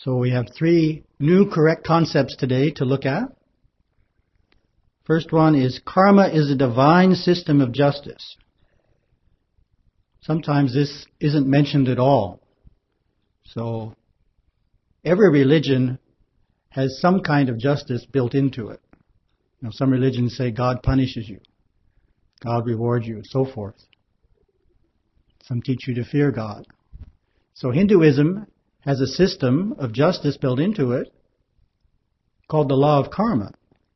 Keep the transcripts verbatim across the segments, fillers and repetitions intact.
So we have three new correct concepts today to look at. First one is karma is a divine system of justice. Sometimes this isn't mentioned at all. So every religion has some kind of justice built into it. You know, some religions say God punishes you, God rewards you, and so forth. Some teach you to fear God. So Hinduism has a system of justice built into it called the law of karma.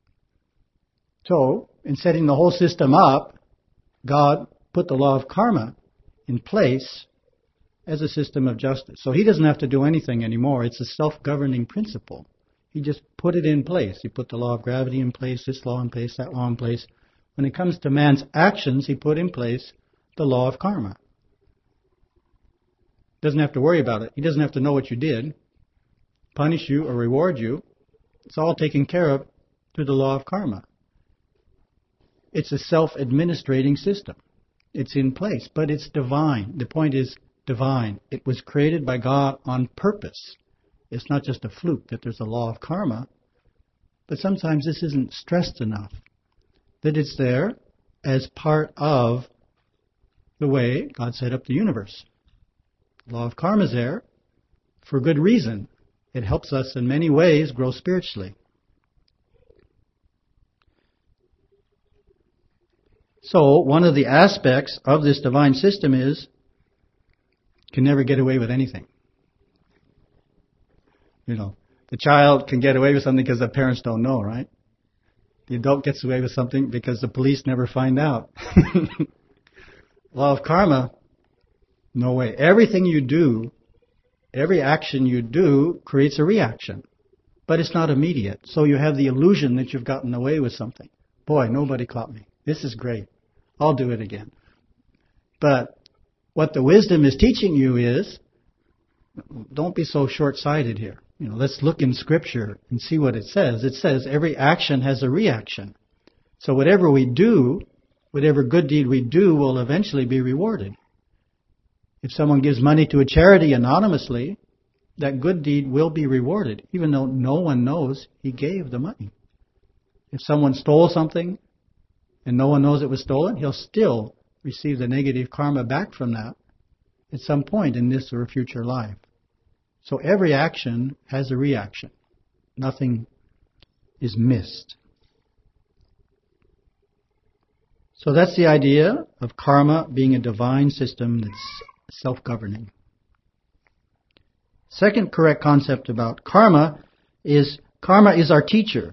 So, in setting the whole system up, God put the law of karma in place as a system of justice. So He doesn't have to do anything anymore. It's a self-governing principle. He just put it in place. He put the law of gravity in place, this law in place, that law in place. When it comes to man's actions, He put in place the law of karma. Doesn't have to worry about it. He doesn't have to know what you did, punish you or reward you. It's all taken care of through the law of karma. It's a self-administrating system. It's in place, but it's divine. The point is divine. It was created by God on purpose. It's not just a fluke that there's a law of karma, but sometimes this isn't stressed enough, that it's there as part of the way God set up the universe. The law of karma is there for good reason. It helps us in many ways grow spiritually. So, one of the aspects of this divine system is you can never get away with anything. You know, the child can get away with something because the parents don't know, right? The adult gets away with something because the police never find out. Law of karma, no way. Everything you do, every action you do creates a reaction. But it's not immediate. So you have the illusion that you've gotten away with something. Boy, nobody caught me. This is great. I'll do it again. But what the wisdom is teaching you is, don't be so short-sighted here. You know, let's look in Scripture and see what it says. It says every action has a reaction. So whatever we do, whatever good deed we do will eventually be rewarded. If someone gives money to a charity anonymously, that good deed will be rewarded, even though no one knows he gave the money. If someone stole something and no one knows it was stolen, he'll still receive the negative karma back from that at some point in this or future life. So every action has a reaction. Nothing is missed. So that's the idea of karma being a divine system that's self-governing. Second correct concept about karma is karma is our teacher.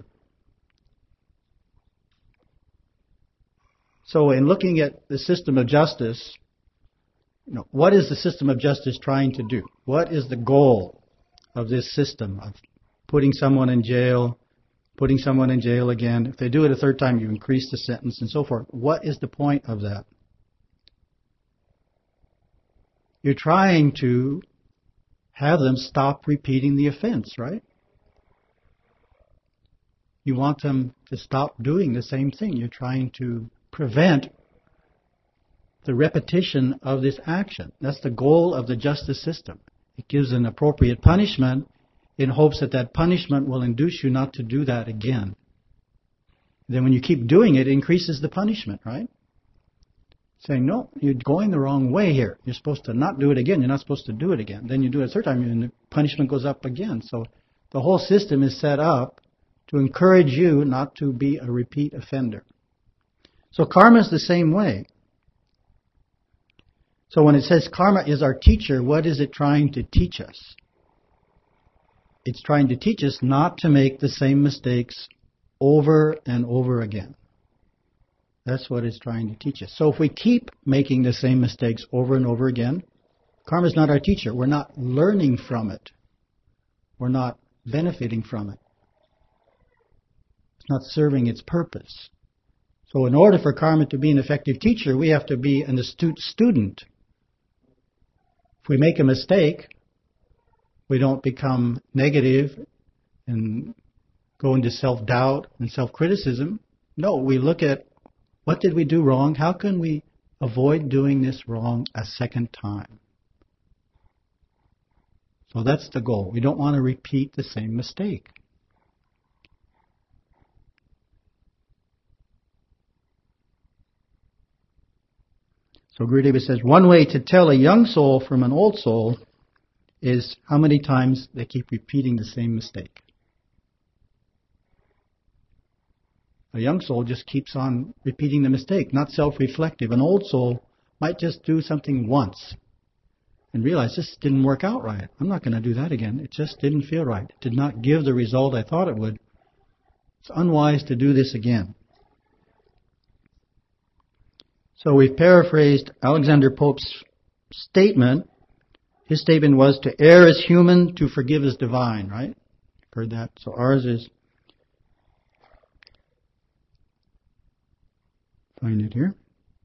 So in looking at the system of justice, you know, what is the system of justice trying to do? What is the goal of this system of putting someone in jail, putting someone in jail again? If they do it a third time, you increase the sentence and so forth. What is the point of that? You're trying to have them stop repeating the offense, right? You want them to stop doing the same thing. You're trying to prevent the repetition of this action. That's the goal of the justice system. It gives an appropriate punishment in hopes that that punishment will induce you not to do that again. Then when you keep doing it, it increases the punishment, right? Saying, no, you're going the wrong way here. You're supposed to not do it again. You're not supposed to do it again. Then you do it a third time and the punishment goes up again. So the whole system is set up to encourage you not to be a repeat offender. So karma is the same way. So when it says karma is our teacher, what is it trying to teach us? It's trying to teach us not to make the same mistakes over and over again. That's what it's trying to teach us. So if we keep making the same mistakes over and over again, karma is not our teacher. We're not learning from it. We're not benefiting from it. It's not serving its purpose. So in order for karma to be an effective teacher, we have to be an astute student. If we make a mistake, we don't become negative and go into self-doubt and self-criticism. No, we look at what did we do wrong? How can we avoid doing this wrong a second time? So that's the goal. We don't want to repeat the same mistake. So Gurudeva says, one way to tell a young soul from an old soul is how many times they keep repeating the same mistake. A young soul just keeps on repeating the mistake, not self-reflective. An old soul might just do something once and realize this didn't work out right. I'm not going to do that again. It just didn't feel right. It did not give the result I thought it would. It's unwise to do this again. So we've paraphrased Alexander Pope's statement. His statement was, to err is human, to forgive is divine, right? Heard that? So ours is, find it here.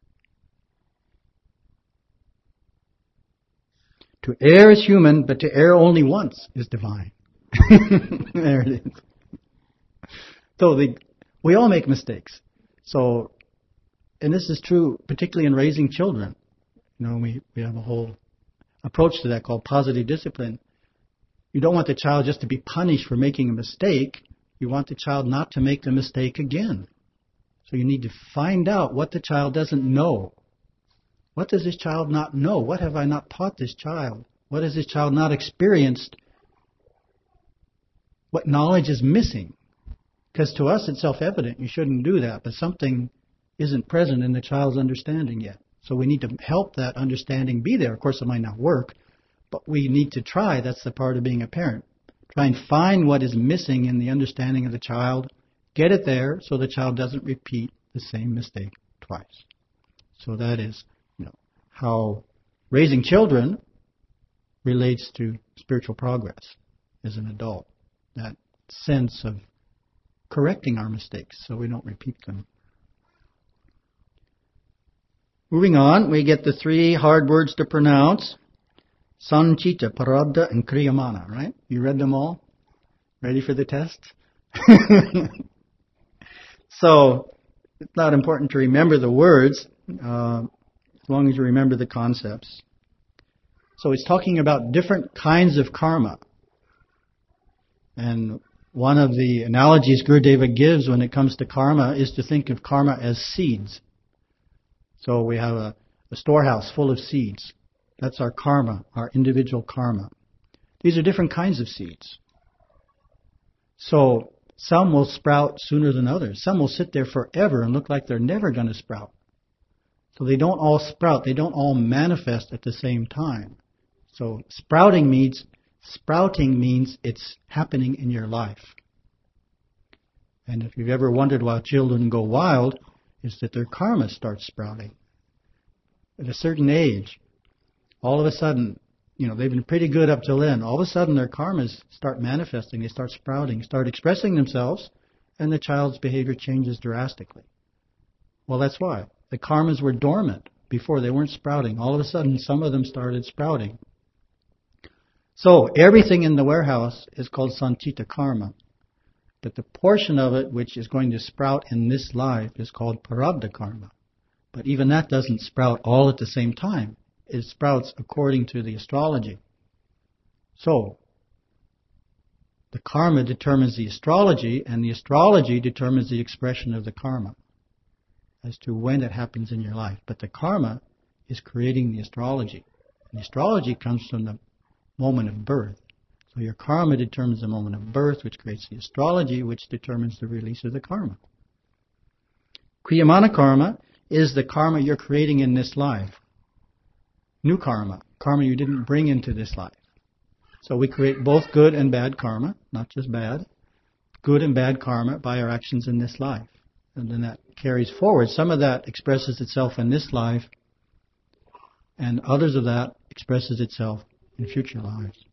To err is human, but to err only once is divine. There it is. So the, we all make mistakes. So, and this is true particularly in raising children. You know, we, we have a whole approach to that called positive discipline. You don't want the child just to be punished for making a mistake. You want the child not to make the mistake again. So you need to find out what the child doesn't know. What does this child not know? What have I not taught this child? What has this child not experienced? What knowledge is missing? Because to us it's self-evident. You shouldn't do that. But something isn't present in the child's understanding yet. So we need to help that understanding be there. Of course, it might not work, but we need to try. That's the part of being a parent. Try and find what is missing in the understanding of the child. Get it there so the child doesn't repeat the same mistake twice. So that is, you know, how raising children relates to spiritual progress as an adult. That sense of correcting our mistakes so we don't repeat them. Moving on, we get the three hard words to pronounce. Sanchita, Parabdha, and Kriyamana, right? You read them all? Ready for the test? So, it's not important to remember the words, uh, as long as you remember the concepts. So it's talking about different kinds of karma. And one of the analogies Gurudeva gives when it comes to karma is to think of karma as seeds. So we have a, a storehouse full of seeds. That's our karma, our individual karma. These are different kinds of seeds. So some will sprout sooner than others. Some will sit there forever and look like they're never going to sprout. So they don't all sprout. They don't all manifest at the same time. So sprouting means sprouting means it's happening in your life. And if you've ever wondered why children go wild, is that their karma starts sprouting. At a certain age, all of a sudden, you know, they've been pretty good up till then. All of a sudden their karmas start manifesting, they start sprouting, start expressing themselves, and the child's behavior changes drastically. Well, that's why. The karmas were dormant before, they weren't sprouting. All of a sudden some of them started sprouting. So everything in the warehouse is called Sanchita karma. But the portion of it which is going to sprout in this life is called Parabdha karma. But even that doesn't sprout all at the same time. It sprouts according to the astrology. So, the karma determines the astrology, and the astrology determines the expression of the karma as to when it happens in your life. But the karma is creating the astrology. And the astrology comes from the moment of birth. So your karma determines the moment of birth, which creates the astrology, which determines the release of the karma. Kriyamana karma is the karma you're creating in this life. New karma, karma you didn't bring into this life. So we create both good and bad karma, not just bad. Good and bad karma by our actions in this life. And then that carries forward. Some of that expresses itself in this life, and others of that expresses itself in future lives.